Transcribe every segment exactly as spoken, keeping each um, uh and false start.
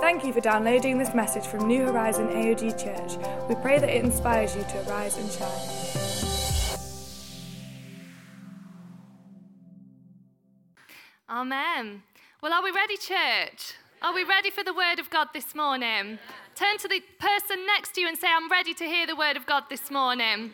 Thank you for downloading this message from New Horizon A O G Church. We pray that it inspires you to arise and shine. Amen. Well, are we ready, church? Are we ready for the word of God this morning? Turn to the person next to you and say, I'm ready to hear the word of God this morning.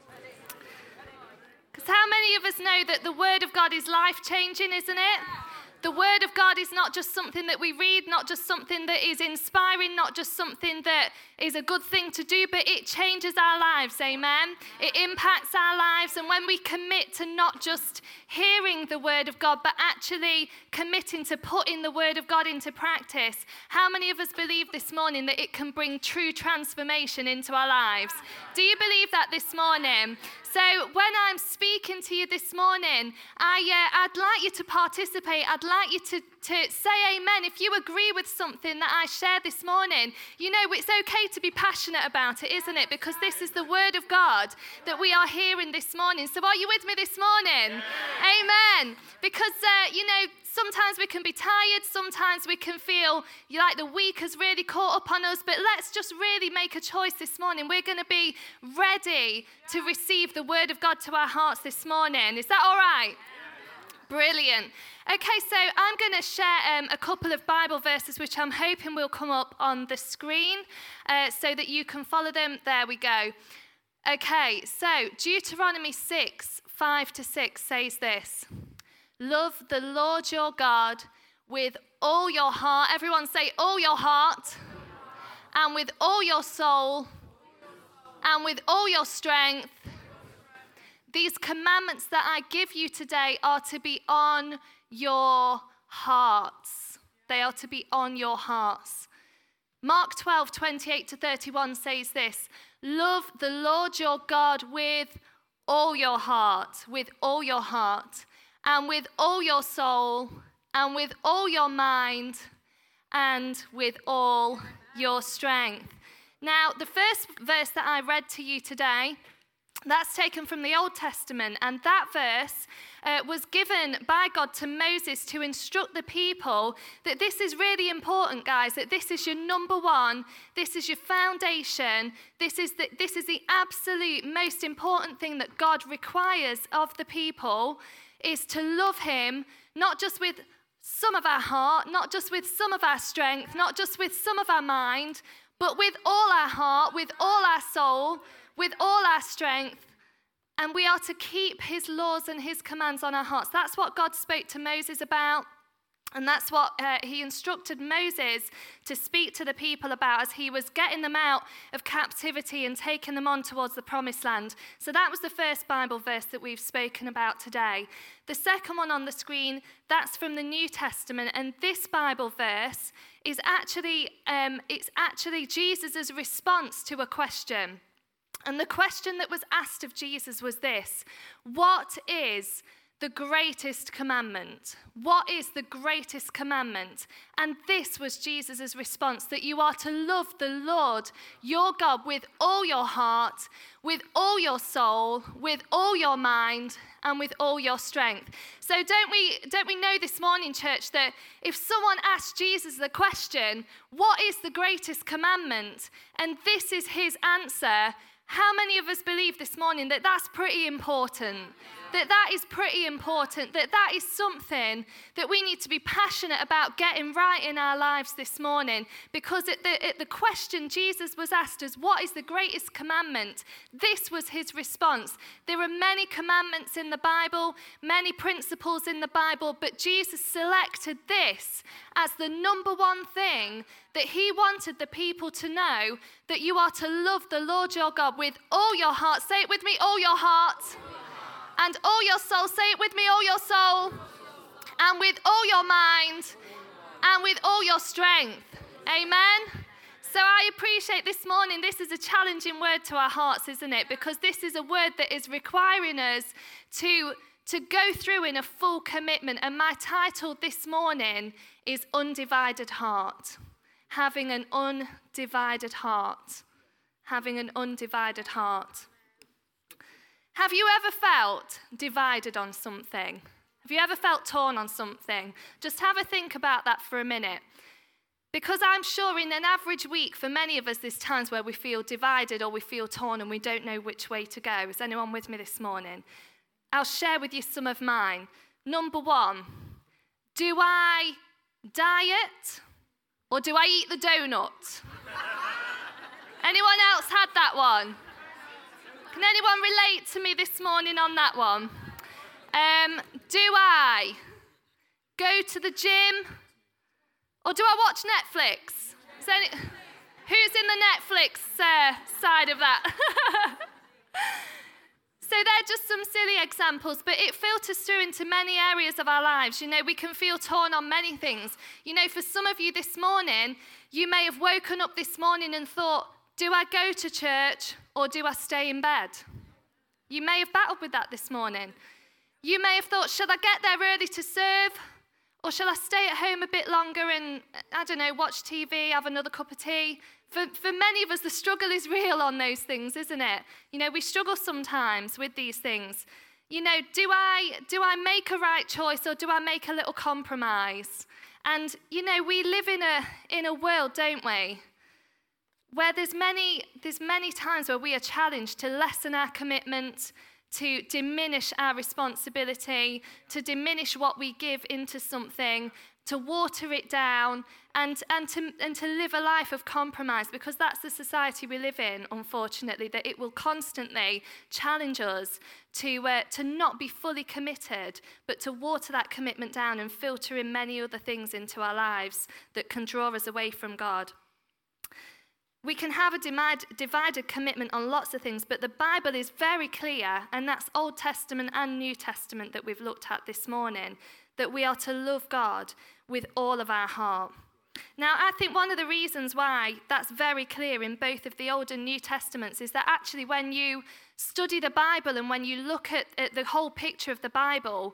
Because how many of us know that the word of God is life-changing, isn't it? The word of God is not just something that we read, not just something that is inspiring, not just something that is a good thing to do, but it changes our lives, amen? It impacts our lives, and when we commit to not just hearing the word of God, but actually committing to putting the word of God into practice, how many of us believe this morning that it can bring true transformation into our lives? Do you believe that this morning? So when I'm speaking to you this morning, I, uh, I'd like you to participate. I'd like you to, to say amen. If you agree with something that I share this morning, you know, it's okay to be passionate about it, isn't it? Because this is the word of God that we are hearing this morning. So are you with me this morning? Yeah. Amen. Because, uh, you know, sometimes we can be tired, sometimes we can feel like the week has really caught up on us, but let's just really make a choice this morning. We're going to be ready to receive the word of God to our hearts this morning. Is that all right? Brilliant. Okay, so I'm going to share um, a couple of Bible verses which I'm hoping will come up on the screen uh, so that you can follow them. There we go. Okay, so Deuteronomy six, five to six says this. Love the Lord your God with all your heart. Everyone say all your heart. And with all your soul. And with all your strength. These commandments that I give you today are to be on your hearts. They are to be on your hearts. Mark twelve, twenty-eight to thirty-one says this. Love the Lord your God with all your heart. With all your heart. And with all your soul, and with all your mind, and with all your strength. Now, the first verse that I read to you today, that's taken from the Old Testament, and that verse uh, was given by God to Moses to instruct the people that this is really important, guys, that this is your number one, this is your foundation, this is the, this is the absolute most important thing that God requires of the people, is to love him, not just with some of our heart, not just with some of our strength, not just with some of our mind, but with all our heart, with all our soul, with all our strength. And we are to keep his laws and his commands on our hearts. That's what God spoke to Moses about. And that's what uh, he instructed Moses to speak to the people about as he was getting them out of captivity and taking them on towards the promised land. So that was the first Bible verse that we've spoken about today. The second one on the screen, that's from the New Testament. And this Bible verse is actually, um, it's actually Jesus' response to a question. And the question that was asked of Jesus was this: what is the greatest commandment? What is the greatest commandment? And this was Jesus' response, that you are to love the Lord your God with all your heart, with all your soul, with all your mind, and with all your strength. So don't we don't we know this morning, church, that if someone asked Jesus the question, what is the greatest commandment? And this is his answer, how many of us believe this morning that that's pretty important? That that is pretty important, that that is something that we need to be passionate about getting right in our lives this morning. Because at the, at the question Jesus was asked as, what is the greatest commandment? This was his response. There are many commandments in the Bible, many principles in the Bible, but Jesus selected this as the number one thing that he wanted the people to know, that you are to love the Lord your God with all your heart. Say it with me, all your heart. And all your soul. Say it with me, all your soul. And with all your mind. And with all your strength. Amen? So I appreciate this morning, this is a challenging word to our hearts, isn't it? Because this is a word that is requiring us to, to go through in a full commitment. And my title this morning is Undivided Heart. Having an undivided heart. Having an undivided heart. Have you ever felt divided on something? Have you ever felt torn on something? Just have a think about that for a minute. Because I'm sure in an average week, for many of us, there's times where we feel divided or we feel torn and we don't know which way to go. Is anyone with me this morning? I'll share with you some of mine. Number one, do I diet or do I eat the donut? Anyone else had that one? Can anyone relate to me this morning on that one? Um, do I go to the gym or do I watch Netflix? Is any, who's in the Netflix uh, side of that? So they're just some silly examples, but it filters through into many areas of our lives. You know, we can feel torn on many things. You know, for some of you this morning, you may have woken up this morning and thought, do I go to church or do I stay in bed? You may have battled with that this morning. You may have thought, shall I get there early to serve? Or shall I stay at home a bit longer and, I don't know, watch T V, have another cup of tea? For, for many of us, the struggle is real on those things, isn't it? You know, we struggle sometimes with these things. You know, do I, do I make a right choice or do I make a little compromise? And, you know, we live in a, in a world, don't we, where there's many, there's many times where we are challenged to lessen our commitment, to diminish our responsibility, to diminish what we give into something, to water it down, and, and, to, and to live a life of compromise, because that's the society we live in, unfortunately, that it will constantly challenge us to, uh, to not be fully committed, but to water that commitment down and filter in many other things into our lives that can draw us away from God. We can have a divided commitment on lots of things, but the Bible is very clear, and that's Old Testament and New Testament that we've looked at this morning, that we are to love God with all of our heart. Now, I think one of the reasons why that's very clear in both of the Old and New Testaments is that actually when you study the Bible and when you look at, at the whole picture of the Bible,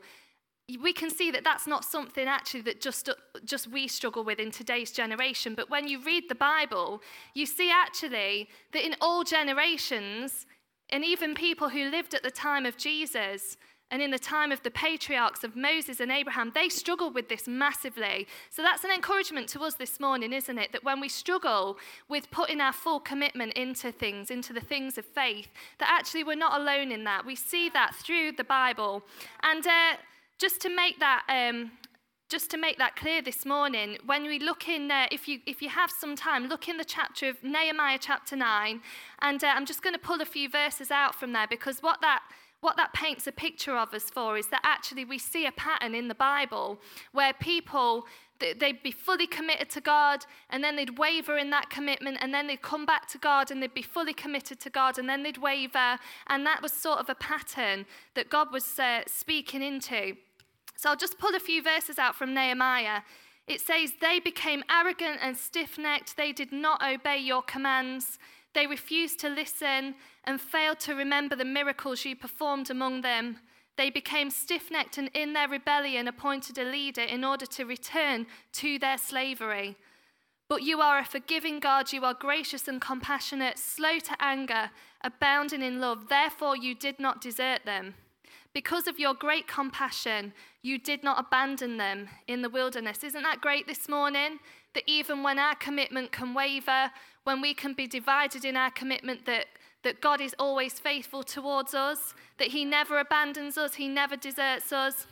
we can see that that's not something actually that just, just we struggle with in today's generation. But when you read the Bible, you see actually that in all generations, and even people who lived at the time of Jesus, and in the time of the patriarchs of Moses and Abraham, they struggled with this massively. So that's an encouragement to us this morning, isn't it? That when we struggle with putting our full commitment into things, into the things of faith, that actually we're not alone in that. We see that through the Bible. And uh, just to make that um, just to make that clear this morning, when we look in, uh, if you if you have some time, look in the chapter of Nehemiah chapter nine, and uh, I'm just going to pull a few verses out from there, because what that What that paints a picture of us for is that actually we see a pattern in the Bible where people, they'd be fully committed to God, and then they'd waver in that commitment, and then they'd come back to God, and they'd be fully committed to God, and then they'd waver. And that was sort of a pattern that God was uh, speaking into. So I'll just pull a few verses out from Nehemiah. It says, "They became arrogant and stiff-necked. They did not obey your commands. They refused to listen and failed to remember the miracles you performed among them. They became stiff-necked and in their rebellion appointed a leader in order to return to their slavery. But you are a forgiving God. You are gracious and compassionate, slow to anger, abounding in love. Therefore you did not desert them. Because of your great compassion, you did not abandon them in the wilderness." Isn't that great this morning? That even when our commitment can waver, when we can be divided in our commitment, that, that God is always faithful towards us, that he never abandons us, he never deserts us.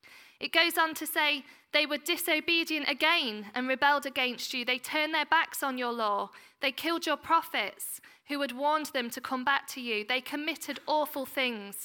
It goes on to say, "They were disobedient again and rebelled against you. They turned their backs on your law. They killed your prophets who had warned them to come back to you. They committed awful things.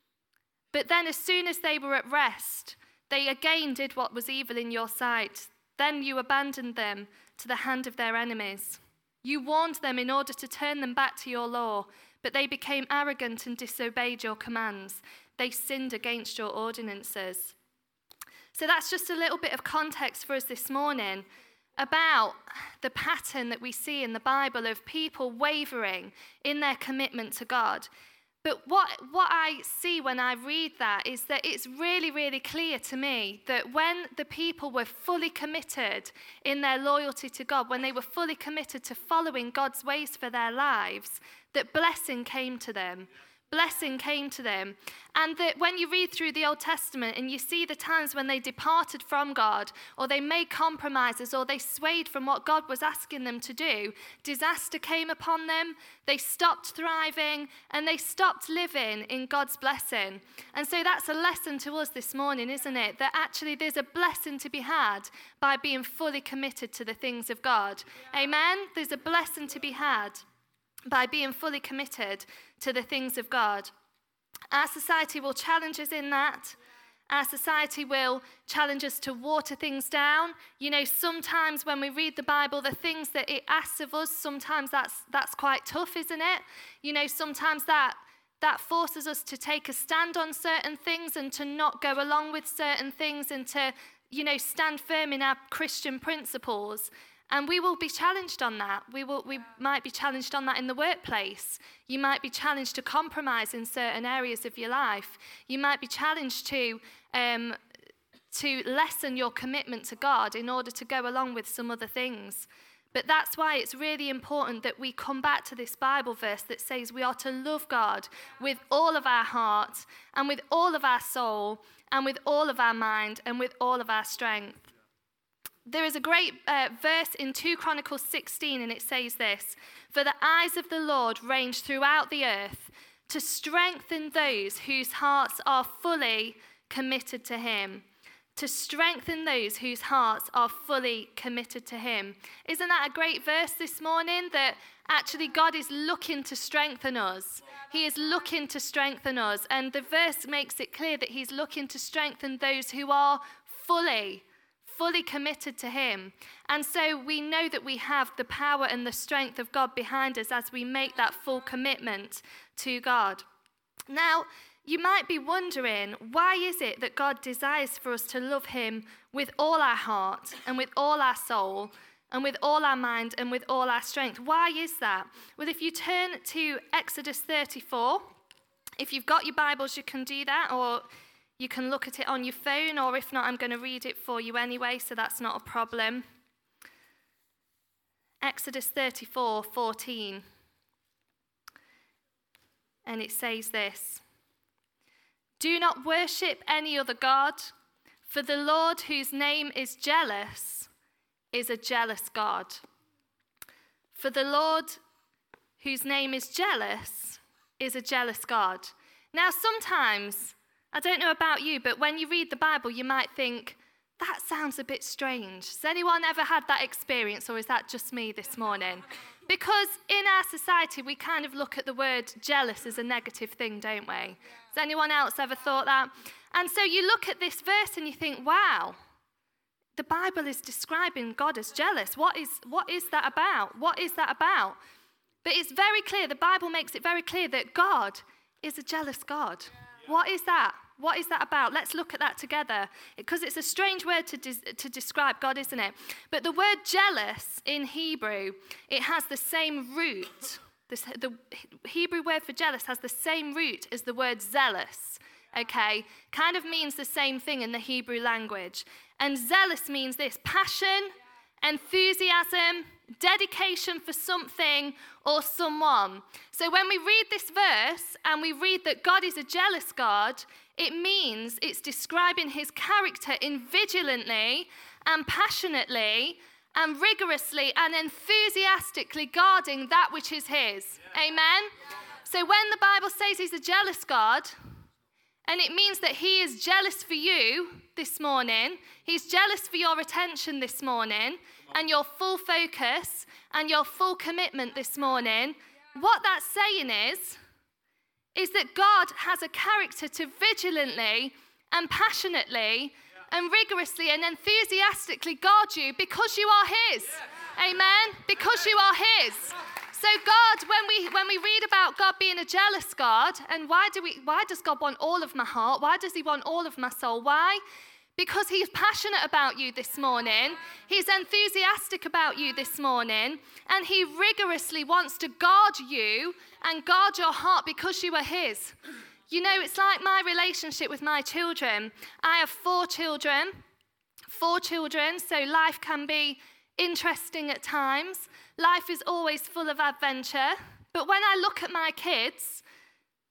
But then as soon as they were at rest, they again did what was evil in your sight. Then you abandoned them to the hand of their enemies. You warned them in order to turn them back to your law, but they became arrogant and disobeyed your commands. They sinned against your ordinances." So that's just a little bit of context for us this morning about the pattern that we see in the Bible of people wavering in their commitment to God. But what, what I see when I read that is that it's really, really clear to me that when the people were fully committed in their loyalty to God, when they were fully committed to following God's ways for their lives, that blessing came to them. blessing came to them. And that when you read through the Old Testament and you see the times when they departed from God, or they made compromises, or they swayed from what God was asking them to do, disaster came upon them, they stopped thriving, and they stopped living in God's blessing. And so that's a lesson to us this morning, isn't it? That actually there's a blessing to be had by being fully committed to the things of God. Amen? There's a blessing to be had by being fully committed to the things of God. Our society will challenge us in that. Our society will challenge us to water things down. You know, sometimes when we read the Bible, the things that it asks of us, sometimes that's that's quite tough, isn't it? You know, sometimes that that forces us to take a stand on certain things and to not go along with certain things and to, you know, stand firm in our Christian principles. And we will be challenged on that. We will. We might be challenged on that in the workplace. You might be challenged to compromise in certain areas of your life. You might be challenged to um, to lessen your commitment to God in order to go along with some other things. But that's why it's really important that we come back to this Bible verse that says we are to love God with all of our heart and with all of our soul and with all of our mind and with all of our strength. There is a great uh, verse in Second Chronicles sixteen, and it says this: "For the eyes of the Lord range throughout the earth to strengthen those whose hearts are fully committed to him." To strengthen those whose hearts are fully committed to him. Isn't that a great verse this morning? That actually God is looking to strengthen us. He is looking to strengthen us. And the verse makes it clear that he's looking to strengthen those who are fully fully committed to him. And so we know that we have the power and the strength of God behind us as we make that full commitment to God. Now, you might be wondering, why is it that God desires for us to love him with all our heart and with all our soul and with all our mind and with all our strength? Why is that? Well, if you turn to Exodus thirty-four, if you've got your Bibles, you can do that, or you can look at it on your phone, or if not, I'm going to read it for you anyway, so that's not a problem. Exodus thirty-four fourteen. And it says this: "Do not worship any other god, for the Lord, whose name is jealous, is a jealous God." For the Lord, whose name is jealous, is a jealous God. Now, sometimes, I don't know about you, but when you read the Bible, you might think, that sounds a bit strange. Has anyone ever had that experience, or is that just me this morning? Because in our society, we kind of look at the word jealous as a negative thing, don't we? Has anyone else ever thought that? And so you look at this verse and you think, wow, the Bible is describing God as jealous. What is, what is that about? What is that about? But it's very clear, the Bible makes it very clear that God is a jealous God. What is that? What is that about? Let's look at that together, because it's a strange word to, de- to describe God, isn't it? But the word jealous in Hebrew, it has the same root. This, the Hebrew word for jealous has the same root as the word zealous, okay? Kind of means the same thing in the Hebrew language. And zealous means this: passion, enthusiasm, dedication for something or someone. So when we read this verse and we read that God is a jealous God, it means it's describing his character in vigilantly and passionately and rigorously and enthusiastically guarding that which is his. Yeah. Amen? Yeah. So when the Bible says he's a jealous God, and it means that he is jealous for you this morning, he's jealous for your attention this morning, and your full focus and your full commitment this morning, what that's saying is, is that God has a character to vigilantly and passionately and rigorously and enthusiastically guard you because you are his. Amen? Because you are his. So God, when we when we read about God being a jealous God, and why do we why does God want all of my heart? Why does he want all of my soul? Why? Because he's passionate about you this morning. He's enthusiastic about you this morning. And he rigorously wants to guard you and guard your heart because you are his. You know, it's like my relationship with my children. I have four children. Four children, so life can be interesting at times. Life is always full of adventure. But when I look at my kids,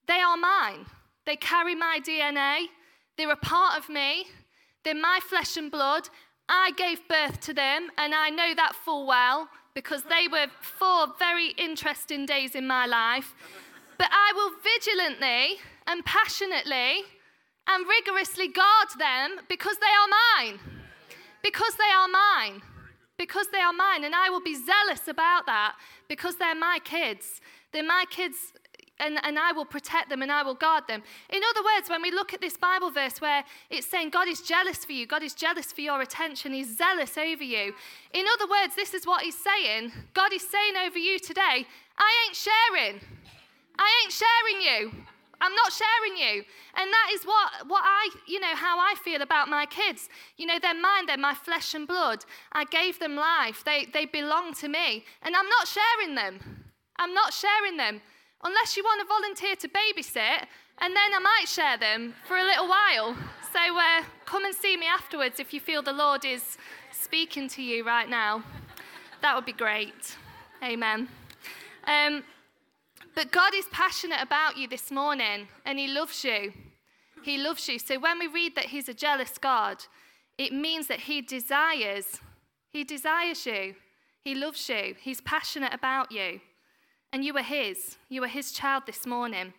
They are mine. They carry my D N A. They're a part of me. They're my flesh and blood. I gave birth to them, and I know that full well because they were four very interesting days in my life. But I will vigilantly and passionately and rigorously guard them because they are mine. Because they are mine. Because they are mine. And I will be zealous about that because they're my kids. They're my kids, and, and I will protect them and I will guard them. In other words, when we look at this Bible verse where it's saying God is jealous for you, God is jealous for your attention, he's zealous over you. In other words, this is what he's saying. God is saying over you today, I ain't sharing. I ain't sharing you. I'm not sharing you. And that is what, what I, you know, how I feel about my kids. You know, they're mine, they're my flesh and blood. I gave them life. They, they belong to me. And I'm not sharing them. I'm not sharing them. Unless you want to volunteer to babysit, and then I might share them for a little while. So uh, come and see me afterwards if you feel the Lord is speaking to you right now. That would be great. Amen. Um, But God is passionate about you this morning, and he loves you. He loves you. So when we read that he's a jealous God, it means that he desires, he desires you. He loves you. He's passionate about you. And you are his. You are his child this morning.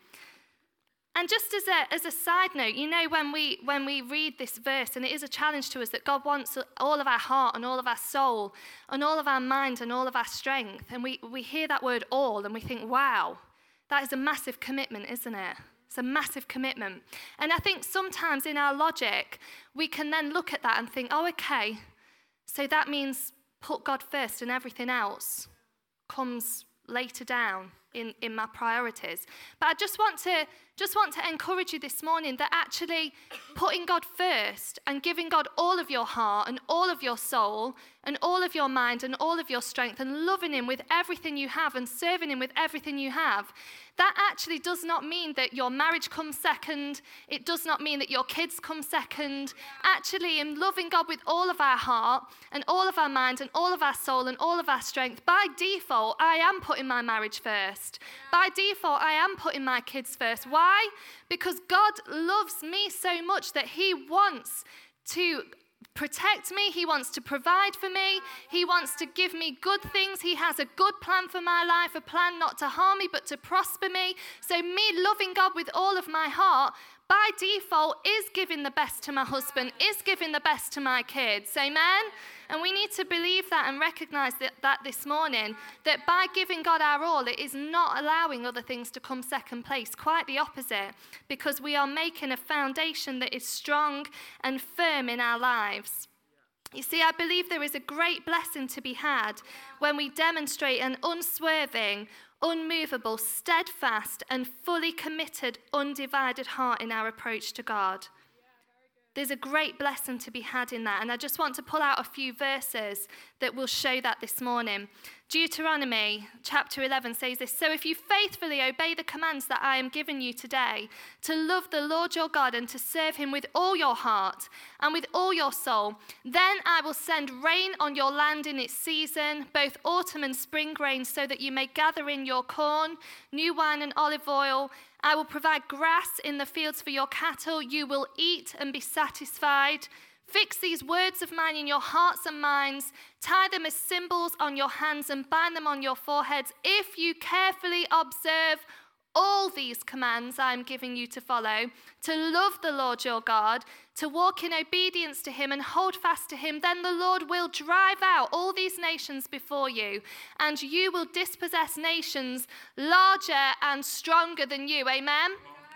And just as a, as a side note, you know, when we when we read this verse, and it is a challenge to us that God wants all of our heart and all of our soul and all of our mind and all of our strength, and we, we hear that word all and we think, wow, that is a massive commitment, isn't it? It's a massive commitment. And I think sometimes in our logic, we can then look at that and think, oh, okay, so that means put God first and everything else comes later down in, in my priorities. But I just want to just want to encourage you this morning that actually putting God first and giving God all of your heart and all of your soul and all of your mind and all of your strength and loving him with everything you have and serving him with everything you have, that actually does not mean that your marriage comes second. It does not mean that your kids come second. Actually, in loving God with all of our heart and all of our mind and all of our soul and all of our strength, by default, I am putting my marriage first. By default, I am putting my kids first. Why? Because God loves me so much that he wants to protect me. He wants to provide for me. He wants to give me good things. He has a good plan for my life, a plan not to harm me, but to prosper me. So me loving God with all of my heart, by default, is giving the best to my husband, is giving the best to my kids. Amen? And we need to believe that and recognize that, that this morning, that by giving God our all, it is not allowing other things to come second place. Quite the opposite, because we are making a foundation that is strong and firm in our lives. You see, I believe there is a great blessing to be had when we demonstrate an unswerving, unmovable, steadfast, and fully committed, undivided heart in our approach to God. There's a great blessing to be had in that. And I just want to pull out a few verses that will show that this morning. Deuteronomy chapter eleven says this: so if you faithfully obey the commands that I am giving you today, to love the Lord your God and to serve him with all your heart and with all your soul, then I will send rain on your land in its season, both autumn and spring rain, so that you may gather in your corn, new wine and olive oil. I will provide grass in the fields for your cattle. You will eat and be satisfied. Fix these words of mine in your hearts and minds. Tie them as symbols on your hands and bind them on your foreheads. If you carefully observe all these commands I am giving you to follow, to love the Lord your God, to walk in obedience to him and hold fast to him, then the Lord will drive out all these nations before you, and you will dispossess nations larger and stronger than you. Amen?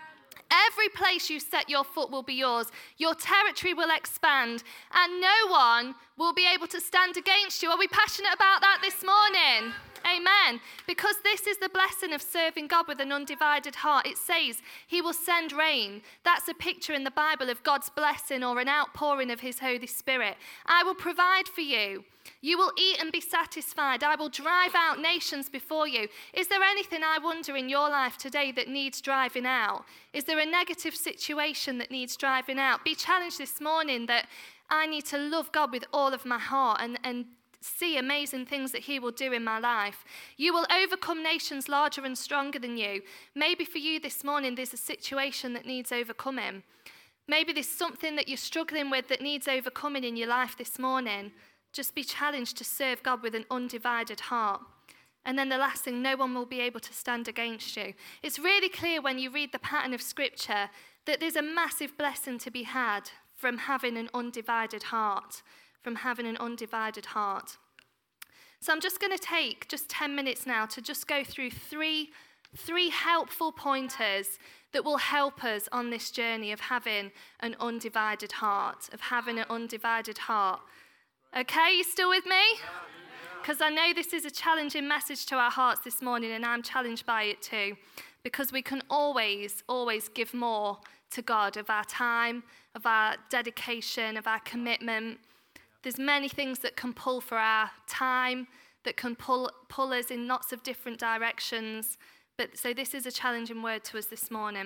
Every place you set your foot will be yours. Your territory will expand, and no one will be able to stand against you. Are we passionate about that this morning? Amen. Because this is the blessing of serving God with an undivided heart. It says he will send rain. That's a picture in the Bible of God's blessing or an outpouring of his Holy Spirit. I will provide for you. You will eat and be satisfied. I will drive out nations before you. Is there anything, I wonder, in your life today that needs driving out? Is there a negative situation that needs driving out? Be challenged this morning that I need to love God with all of my heart and, and see amazing things that he will do in my life. You will overcome nations larger and stronger than you. Maybe for you this morning, there's a situation that needs overcoming. Maybe there's something that you're struggling with that needs overcoming in your life this morning. Just be challenged to serve God with an undivided heart. And then the last thing, no one will be able to stand against you. It's really clear when you read the pattern of Scripture that there's a massive blessing to be had from having an undivided heart, from having an undivided heart. So I'm just going to take just ten minutes now to just go through three, three helpful pointers that will help us on this journey of having an undivided heart, of having an undivided heart. Okay, you still with me? Because I know this is a challenging message to our hearts this morning, and I'm challenged by it too. Because we can always, always give more to God of our time, of our dedication, of our commitment. There's many things that can pull for our time, that can pull, pull us in lots of different directions. But so this is a challenging word to us this morning.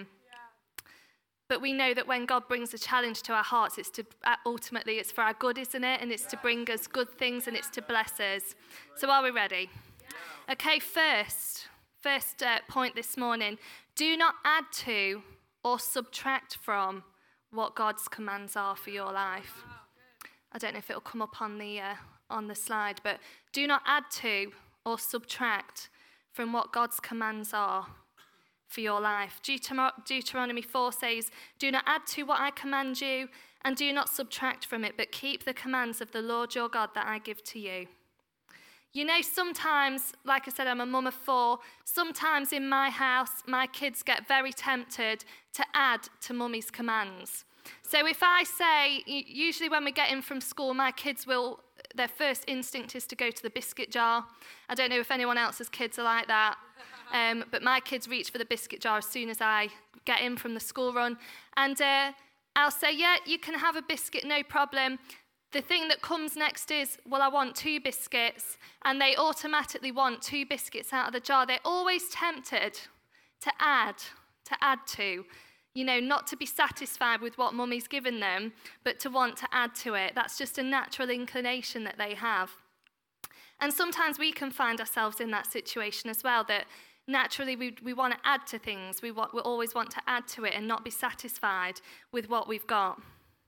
But we know that when God brings a challenge to our hearts, it's to ultimately it's for our good, isn't it? And it's to bring us good things and it's to bless us. So are we ready? Okay, first, first uh, point this morning. Do not add to or subtract from what God's commands are for your life. I don't know if it'll come up on the uh, on the slide, but do not add to or subtract from what God's commands are for your life. Deuteron- Deuteronomy four says, do not add to what I command you, and do not subtract from it, but keep the commands of the Lord your God that I give to you. You know, sometimes, like I said, I'm a mum of four, sometimes in my house, my kids get very tempted to add to mummy's commands. So if I say, usually when we get in from school, my kids will, their first instinct is to go to the biscuit jar. I don't know if anyone else's kids are like that. Um, but my kids reach for the biscuit jar as soon as I get in from the school run. And uh, I'll say, yeah, you can have a biscuit, no problem. The thing that comes next is, well, I want two biscuits. And they automatically want two biscuits out of the jar. They're always tempted to add, to add to. You know, not to be satisfied with what mummy's given them, but to want to add to it. That's just a natural inclination that they have. And sometimes we can find ourselves in that situation as well, that naturally we we want to add to things. We, want, we always want to add to it and not be satisfied with what we've got.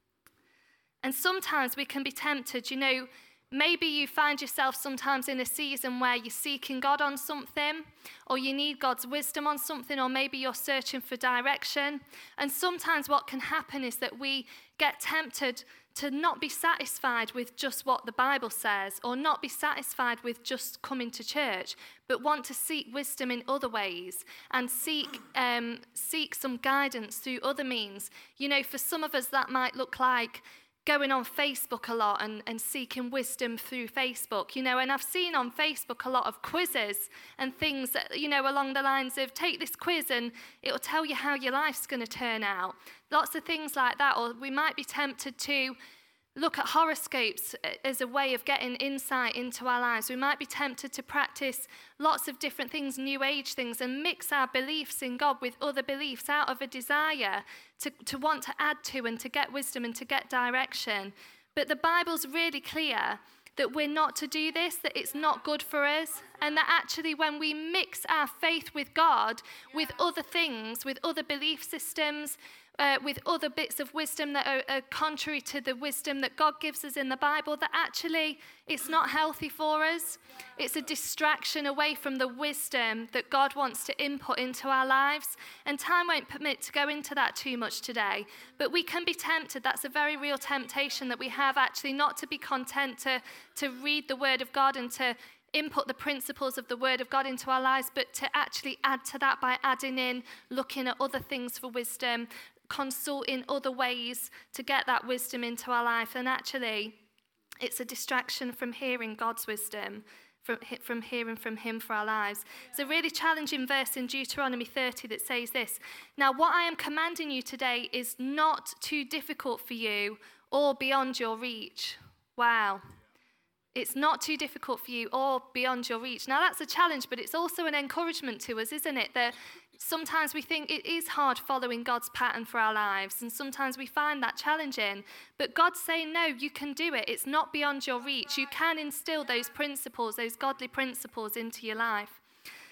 And sometimes we can be tempted, you know, maybe you find yourself sometimes in a season where you're seeking God on something, or you need God's wisdom on something, or maybe you're searching for direction. And sometimes what can happen is that we get tempted to not be satisfied with just what the Bible says, or not be satisfied with just coming to church, but want to seek wisdom in other ways and seek um, seek some guidance through other means. You know, for some of us that might look like going on Facebook a lot and, and seeking wisdom through Facebook, you know, and I've seen on Facebook a lot of quizzes and things that, you know, along the lines of take this quiz and it'll tell you how your life's going to turn out. Lots of things like that. Or we might be tempted to look at horoscopes as a way of getting insight into our lives. We might be tempted to practice lots of different things, new age things, and mix our beliefs in God with other beliefs out of a desire to, to want to add to and to get wisdom and to get direction. But the Bible's really clear that we're not to do this, that it's not good for us, and that actually when we mix our faith with God with other things, with other belief systems, Uh, with other bits of wisdom that are, are contrary to the wisdom that God gives us in the Bible, that actually it's not healthy for us. It's a distraction away from the wisdom that God wants to input into our lives. And time won't permit to go into that too much today. But we can be tempted. That's a very real temptation that we have, actually, not to be content to, to read the Word of God and to input the principles of the Word of God into our lives, but to actually add to that by adding in, looking at other things for wisdom, consulting other ways to get that wisdom into our life. And actually, it's a distraction from hearing God's wisdom, from, from hearing from him for our lives. It's a really challenging verse in Deuteronomy thirty that says this: now, what I am commanding you today is not too difficult for you or beyond your reach. Wow. It's not too difficult for you or beyond your reach. Now, that's a challenge, but it's also an encouragement to us, isn't it? That sometimes we think it is hard following God's pattern for our lives, and sometimes we find that challenging. But God's saying, no, you can do it. It's not beyond your reach. You can instill those principles, those godly principles into your life.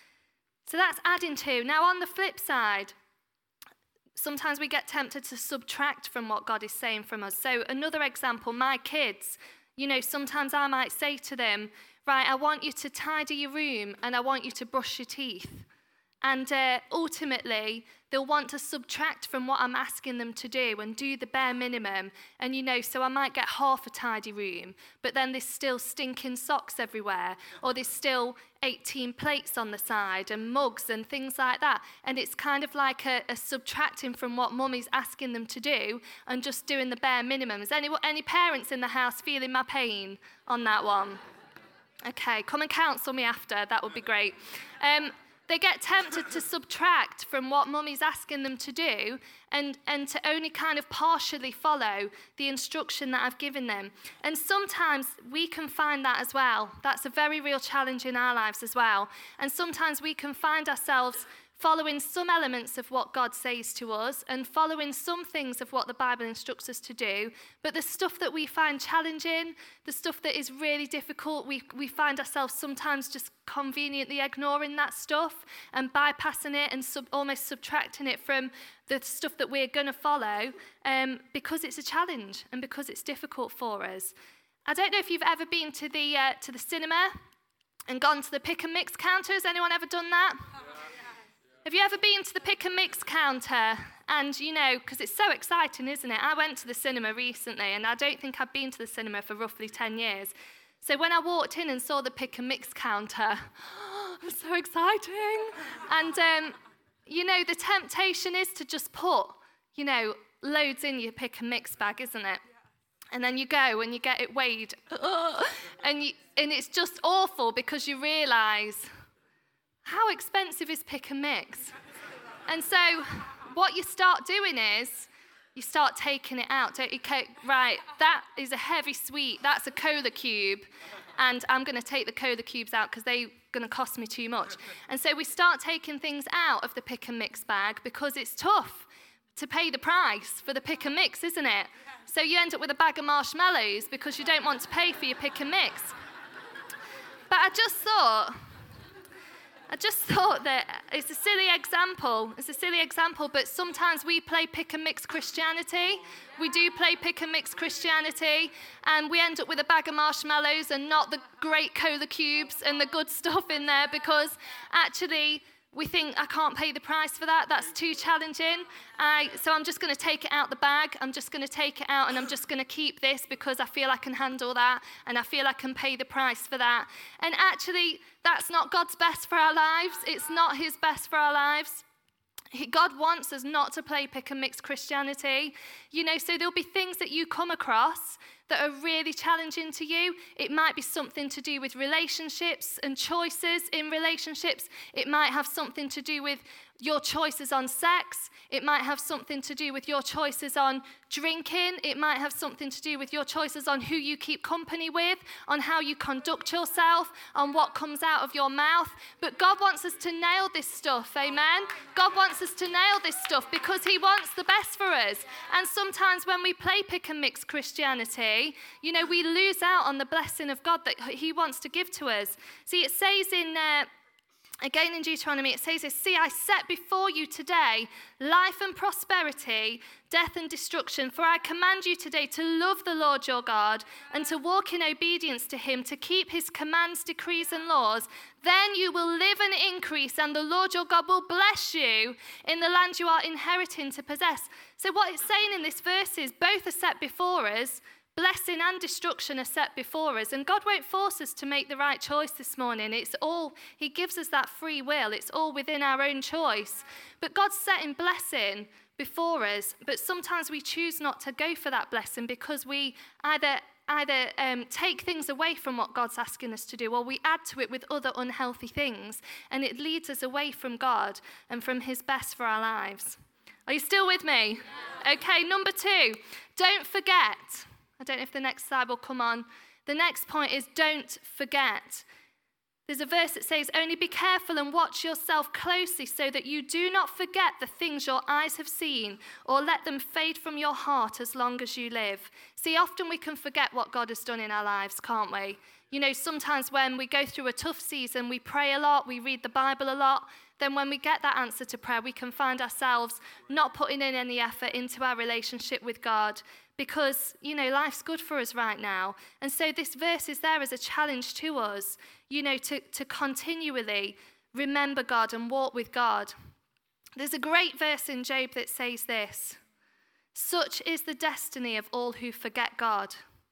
So that's adding to. Now, on the flip side, sometimes we get tempted to subtract from what God is saying from us. So another example, my kids, you know, sometimes I might say to them, right, I want you to tidy your room and I want you to brush your teeth. And uh, ultimately, they'll want to subtract from what I'm asking them to do and do the bare minimum. And, you know, so I might get half a tidy room, but then there's still stinking socks everywhere, or there's still eighteen plates on the side and mugs and things like that. And it's kind of like a, a subtracting from what mummy's asking them to do and just doing the bare minimum. Is any, any parents in the house feeling my pain on that one? Okay, come and counsel me after. That would be great. Um, They get tempted to subtract from what mummy's asking them to do and, and to only kind of partially follow the instruction that I've given them. And sometimes we can find that as well. That's a very real challenge in our lives as well. And sometimes we can find ourselves following some elements of what God says to us and following some things of what the Bible instructs us to do. But the stuff that we find challenging, the stuff that is really difficult, we, we find ourselves sometimes just conveniently ignoring that stuff and bypassing it and sub, almost subtracting it from the stuff that we're going to follow um, because it's a challenge and because it's difficult for us. I don't know if you've ever been to the, uh, to the cinema and gone to the pick and mix counter. Has anyone ever done that? Have you ever been to the pick and mix counter? And, you know, because it's so exciting, isn't it? I went to the cinema recently, and I don't think I've been to the cinema for roughly ten years. So when I walked in and saw the pick and mix counter, oh, it was so exciting. And, um, you know, the temptation is to just put, you know, loads in your pick and mix bag, isn't it? And then you go and you get it weighed. and, you, and it's just awful because you realise, how expensive is pick and mix? And so what you start doing is you start taking it out, don't you? Right, that is a heavy sweet. That's a cola cube. And I'm going to take the cola cubes out because they're going to cost me too much. And so we start taking things out of the pick and mix bag because it's tough to pay the price for the pick and mix, isn't it? So you end up with a bag of marshmallows because you don't want to pay for your pick and mix. But I just thought... I just thought that it's a silly example. It's a silly example, but sometimes we play pick and mix Christianity. We do play pick and mix Christianity, and we end up with a bag of marshmallows and not the great cola cubes and the good stuff in there because actually we think, I can't pay the price for that. That's too challenging. I, so I'm just going to take it out the bag. I'm just going to take it out and I'm just going to keep this because I feel I can handle that and I feel I can pay the price for that. And actually, that's not God's best for our lives. It's not his best for our lives. He, God wants us not to play pick and mix Christianity. You know, so there'll be things that you come across that are really challenging to you. It might be something to do with relationships and choices in relationships. It might have something to do with your choices on sex. It might have something to do with your choices on drinking. It might have something to do with your choices on who you keep company with, on how you conduct yourself, on what comes out of your mouth. But God wants us to nail this stuff, amen? God wants us to nail this stuff because he wants the best for us. And sometimes when we play pick and mix Christianity, you know, we lose out on the blessing of God that he wants to give to us. See, it says in... Uh, Again in Deuteronomy, it says this, see, I set before you today life and prosperity, death and destruction. For I command you today to love the Lord your God and to walk in obedience to him, to keep his commands, decrees, and laws. Then you will live and increase, and the Lord your God will bless you in the land you are inheriting to possess. So what it's saying in this verse is both are set before us. Blessing and destruction are set before us, and God won't force us to make the right choice this morning. It's all, he gives us that free will. It's all within our own choice. But God's setting blessing before us, but sometimes we choose not to go for that blessing because we either either um, take things away from what God's asking us to do, or we add to it with other unhealthy things, and it leads us away from God and from his best for our lives. Are you still with me? Yeah. Okay, number two, don't forget. I don't know if the next slide will come on. The next point is don't forget. There's a verse that says, only be careful and watch yourself closely so that you do not forget the things your eyes have seen or let them fade from your heart as long as you live. See, often we can forget what God has done in our lives, can't we? You know, sometimes when we go through a tough season, we pray a lot, we read the Bible a lot. Then when we get that answer to prayer, we can find ourselves not putting in any effort into our relationship with God because, you know, life's good for us right now. And so this verse is there as a challenge to us, you know, to, to continually remember God and walk with God. There's a great verse in Job that says this: such is the destiny of all who forget God.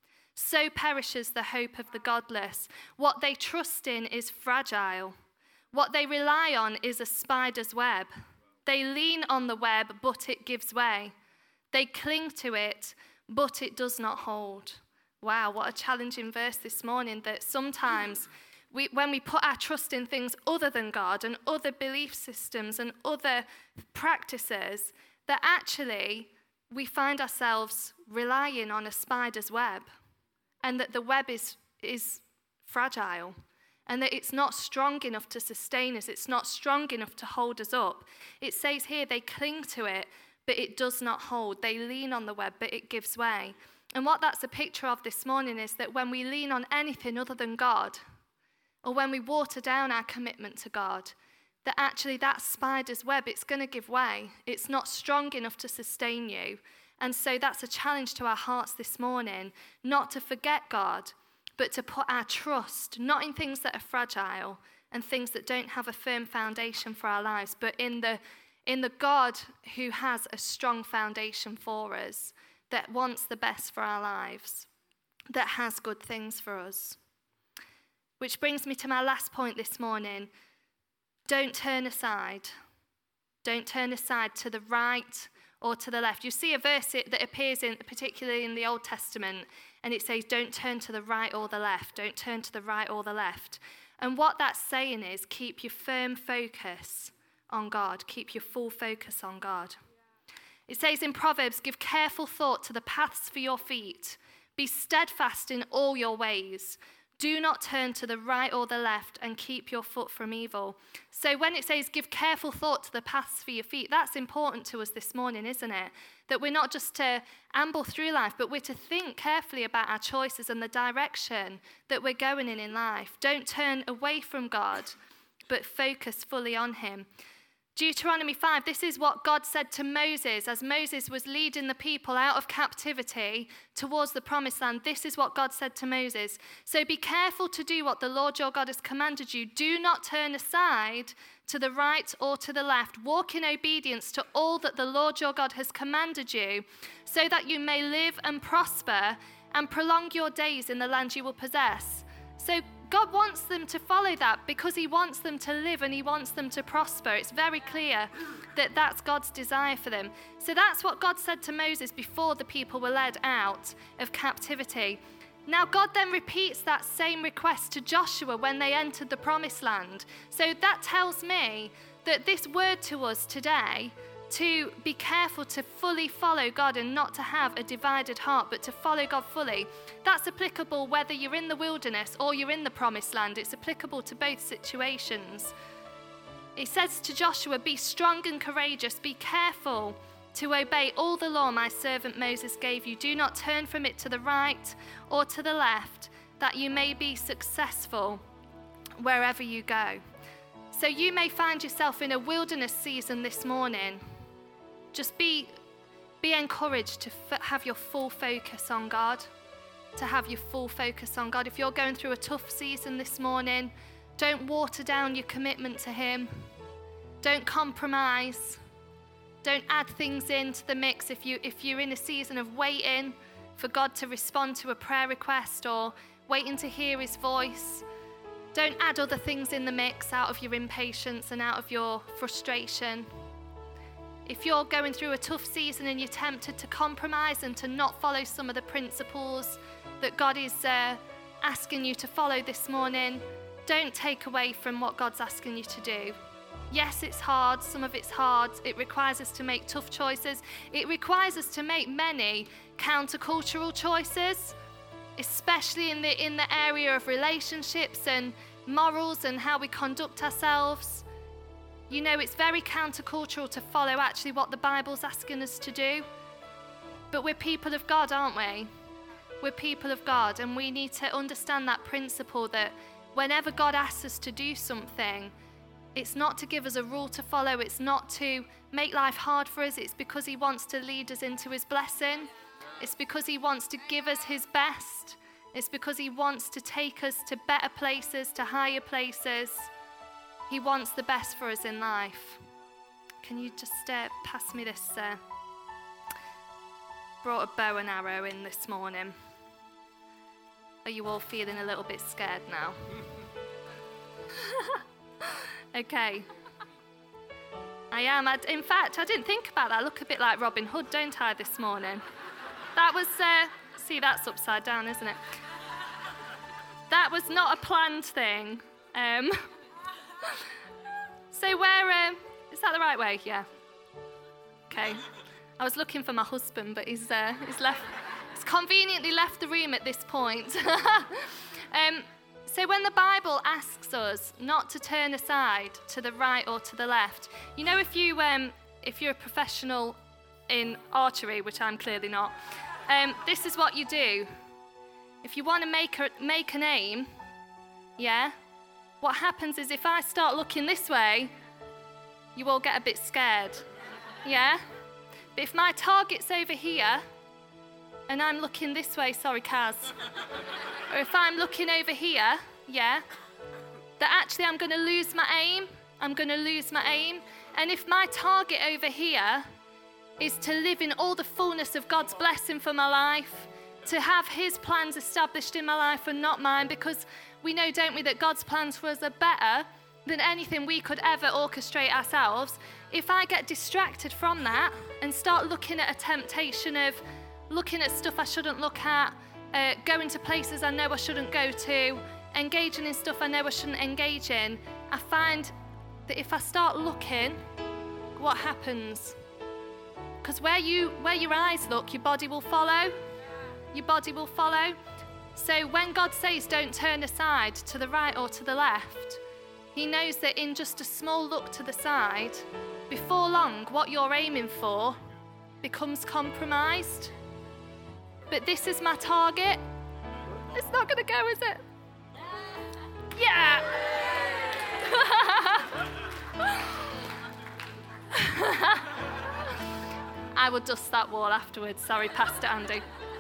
So perishes the hope of the godless. What they trust in is fragile. What they rely on is a spider's web. They lean on the web, but it gives way. They cling to it, but it does not hold. Wow, what a challenging verse this morning, that sometimes we, when we put our trust in things other than God and other belief systems and other practices, that actually we find ourselves relying on a spider's web, and that the web is, is fragile, and that it's not strong enough to sustain us. It's not strong enough to hold us up. It says here they cling to it, but it does not hold. They lean on the web, but it gives way. And what that's a picture of this morning is that when we lean on anything other than God, or when we water down our commitment to God, that actually that spider's web, it's going to give way. It's not strong enough to sustain you. And so that's a challenge to our hearts this morning, not to forget God, but to put our trust, not in things that are fragile and things that don't have a firm foundation for our lives, but in the, in the God who has a strong foundation for us, that wants the best for our lives, that has good things for us. Which brings me to my last point this morning. Don't turn aside. Don't turn aside to the right or to the left. You see a verse that appears in, particularly in the Old Testament, and it says, don't turn to the right or the left. Don't turn to the right or the left. And what that's saying is, keep your firm focus on God. Keep your full focus on God. It says in Proverbs, give careful thought to the paths for your feet. Be steadfast in all your ways. Do not turn to the right or the left, and keep your foot from evil. So when it says give careful thought to the paths for your feet, that's important to us this morning, isn't it? That we're not just to amble through life, but we're to think carefully about our choices and the direction that we're going in in life. Don't turn away from God, but focus fully on him. Deuteronomy five, this is what God said to Moses as Moses was leading the people out of captivity towards the promised land. This is what God said to Moses. So be careful to do what the Lord your God has commanded you. Do not turn aside to the right or to the left. Walk in obedience to all that the Lord your God has commanded you, so that you may live and prosper and prolong your days in the land you will possess. So God wants them to follow that because he wants them to live and he wants them to prosper. It's very clear that that's God's desire for them. So that's what God said to Moses before the people were led out of captivity. Now God then repeats that same request to Joshua when they entered the promised land. So that tells me that this word to us today, to be careful to fully follow God and not to have a divided heart, but to follow God fully, that's applicable whether you're in the wilderness or you're in the promised land. It's applicable to both situations. It says to Joshua, be strong and courageous, be careful to obey all the law my servant Moses gave you. Do not turn from it to the right or to the left, that you may be successful wherever you go. So you may find yourself in a wilderness season this morning. Just be, be encouraged to f- have your full focus on God, to have your full focus on God. If you're going through a tough season this morning, don't water down your commitment to him. Don't compromise. Don't add things into the mix if, you, if you're in a season of waiting for God to respond to a prayer request or waiting to hear his voice. Don't add other things in the mix out of your impatience and out of your frustration. If you're going through a tough season and you're tempted to compromise and to not follow some of the principles that God is uh, asking you to follow this morning, don't take away from what God's asking you to do. Yes, it's hard. Some of it's hard. It requires us to make tough choices. It requires us to make many countercultural choices. especially in the in the area of relationships and morals and how we conduct ourselves. You know, it's very countercultural to follow actually what the Bible's asking us to do. But we're people of God, aren't we? We're people of God, and we need to understand that principle that whenever God asks us to do something, it's not to give us a rule to follow, it's not to make life hard for us, it's because he wants to lead us into his blessing. It's because he wants to give us his best. It's because he wants to take us to better places, to higher places. He wants the best for us in life. Can you just uh, pass me this? Uh, brought a bow and arrow in this morning. Are you all feeling a little bit scared now? Okay. I am. I, in fact, I didn't think about that. I look a bit like Robin Hood, don't I, this morning? That was, uh, see, that's upside down, isn't it? That was not a planned thing. Um, so where, uh, is that the right way? Yeah. Okay. I was looking for my husband, but he's, uh, he's left, he's conveniently left the room at this point. um, so when the Bible asks us not to turn aside to the right or to the left, you know, if you, um, if you're a professional in archery, which I'm clearly not, um, this is what you do. If you want to make a, make an aim, yeah, what happens is if I start looking this way, you all get a bit scared, yeah? But if my target's over here, and I'm looking this way, sorry, Kaz, or if I'm looking over here, yeah, that actually I'm going to lose my aim, I'm going to lose my aim, and if my target over here is to live in all the fullness of God's blessing for my life, to have his plans established in my life and not mine, because we know, don't we, that God's plans for us are better than anything we could ever orchestrate ourselves. If I get distracted from that and start looking at a temptation of looking at stuff I shouldn't look at, uh, going to places I know I shouldn't go to, engaging in stuff I know I shouldn't engage in, I find that if I start looking, what happens? Because where you where your eyes look, your body will follow. Your body will follow. So when God says don't turn aside to the right or to the left, he knows that in just a small look to the side, before long, what you're aiming for becomes compromised. But this is my target. It's not going to go, is it? Yeah! I will dust that wall afterwards. Sorry, Pastor Andy.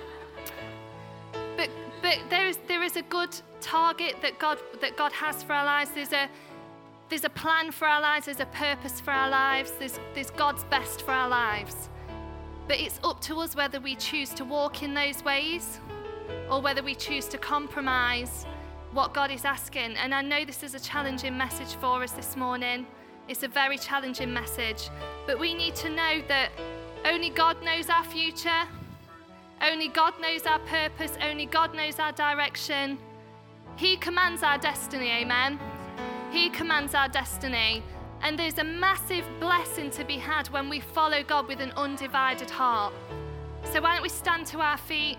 But but there is there is a good target that God that God has for our lives. There's a there's a plan for our lives. There's a purpose for our lives. There's there's God's best for our lives. But it's up to us whether we choose to walk in those ways or whether we choose to compromise what God is asking. And I know this is a challenging message for us this morning. It's a very challenging message. But we need to know that only God knows our future. Only God knows our purpose. Only God knows our direction. He commands our destiny, amen? He commands our destiny. And there's a massive blessing to be had when we follow God with an undivided heart. So why don't we stand to our feet?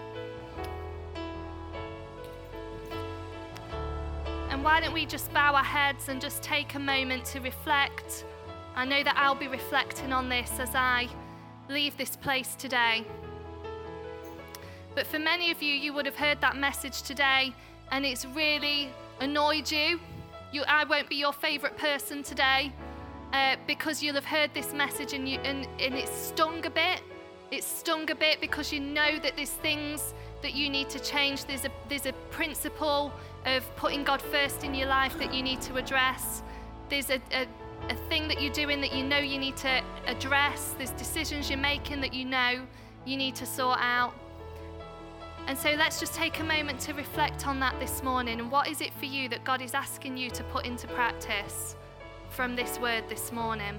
And why don't we just bow our heads and just take a moment to reflect? I know that I'll be reflecting on this as I leave this place today. But for many of you, you would have heard that message today and it's really annoyed you. You, I won't be your favourite person today uh, because you'll have heard this message and, you, and, and it's stung a bit. It's stung a bit because you know that there's things that you need to change. There's a, there's a principle of putting God first in your life that you need to address. There's a, a, a thing that you're doing that you know you need to address. There's decisions you're making that you know you need to sort out. And so let's just take a moment to reflect on that this morning. And what is it for you that God is asking you to put into practice from this word this morning?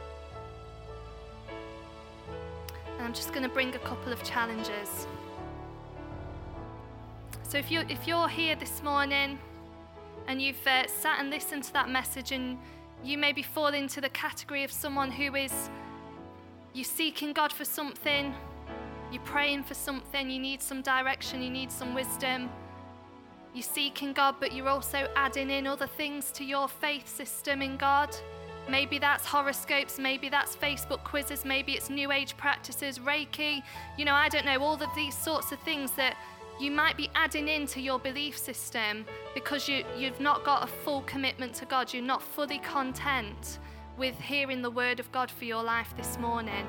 And I'm just going to bring a couple of challenges. So if you're, if you're here this morning and you've uh, sat and listened to that message and you maybe fall into the category of someone who is, you're seeking God for something, You're praying for something, you need some direction, you need some wisdom. You're seeking God, but you're also adding in other things to your faith system in God. Maybe that's horoscopes, maybe that's Facebook quizzes, maybe it's New Age practices, Reiki. You know, I don't know, all of these sorts of things that you might be adding into your belief system because you, you've not got a full commitment to God. You're not fully content with hearing the word of God for your life this morning.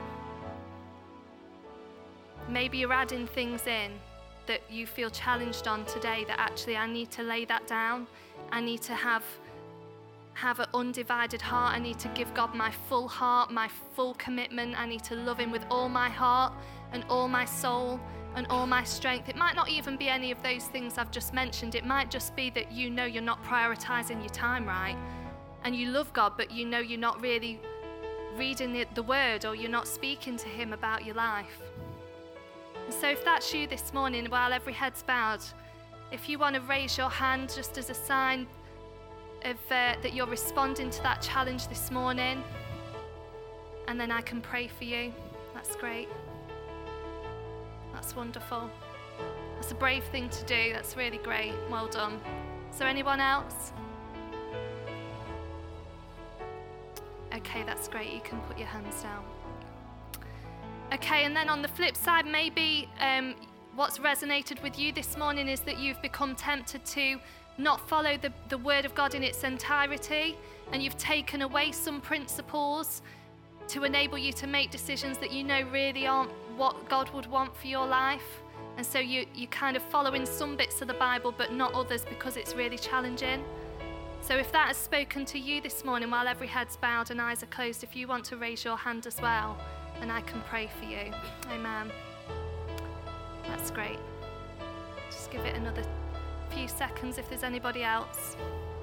Maybe you're adding things in that you feel challenged on today, that actually I need to lay that down. I need to have have an undivided heart. I need to give God my full heart, my full commitment. I need to love him with all my heart and all my soul and all my strength. It might not even be any of those things I've just mentioned. It might just be that you know you're not prioritizing your time right, and you love God, but you know you're not really reading the, the word, or you're not speaking to him about your life. And so if that's you this morning, while every head's bowed, if you want to raise your hand just as a sign of uh, that you're responding to that challenge this morning, and then I can pray for you. That's great. That's wonderful. That's a brave thing to do. That's really great. Well done. Is there anyone else? Okay, that's great. You can put your hands down. Okay, and then on the flip side, maybe um, what's resonated with you this morning is that you've become tempted to not follow the, the word of God in its entirety, and you've taken away some principles to enable you to make decisions that you know really aren't what God would want for your life. And so you, you kind of following some bits of the Bible but not others because it's really challenging. So if that has spoken to you this morning, while every head's bowed and eyes are closed, if you want to raise your hand as well, and I can pray for you. Amen. That's great. Just give it another few seconds if there's anybody else.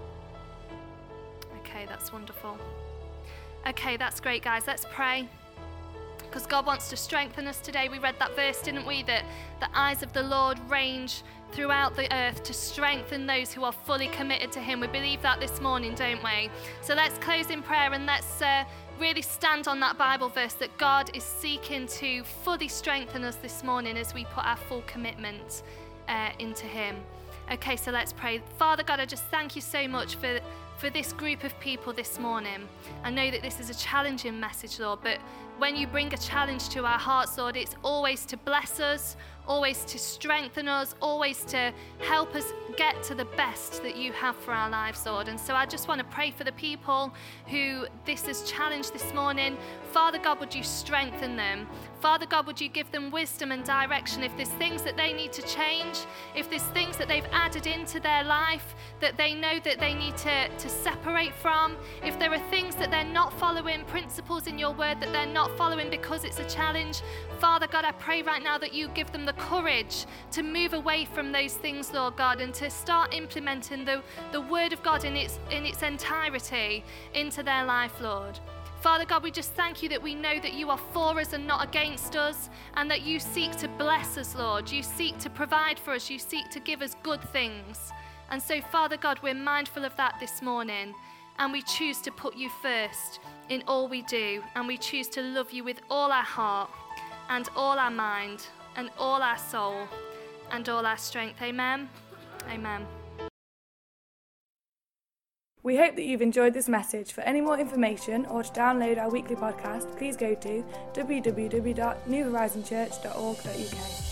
Okay, that's wonderful. Okay, that's great, guys. Let's pray, because God wants to strengthen us today. We read that verse, didn't we, that the eyes of the Lord range throughout the earth to strengthen those who are fully committed to him. We believe that this morning, don't we? So let's close in prayer, and let's uh, really stand on that Bible verse that God is seeking to fully strengthen us this morning as we put our full commitment uh, into him. Okay, so let's pray. Father God, I just thank you so much for, for this group of people this morning. I know that this is a challenging message, Lord, but when you bring a challenge to our hearts, Lord, it's always to bless us, always to strengthen us, always to help us get to the best that you have for our lives, Lord. And so I just want to pray for the people who this has challenged this morning. Father God, would you strengthen them? Father God, would you give them wisdom and direction? If there's things that they need to change, if there's things that they've added into their life that they know that they need to, to separate from, if there are things that they're not following, principles in your word that they're not following because it's a challenge, Father God, I pray right now that you give them the courage to move away from those things, Lord God, and to start implementing the, the word of God in its, in its entirety into their life, Lord. Father God, we just thank you that we know that you are for us and not against us, and that you seek to bless us, Lord. You seek to provide for us. You seek to give us good things. And so, Father God, we're mindful of that this morning, and we choose to put you first in all we do, and we choose to love you with all our heart and all our mind and all our soul and all our strength. Amen. Amen. We hope that you've enjoyed this message. For any more information or to download our weekly podcast, please go to w w w dot new horizon church dot org dot u k.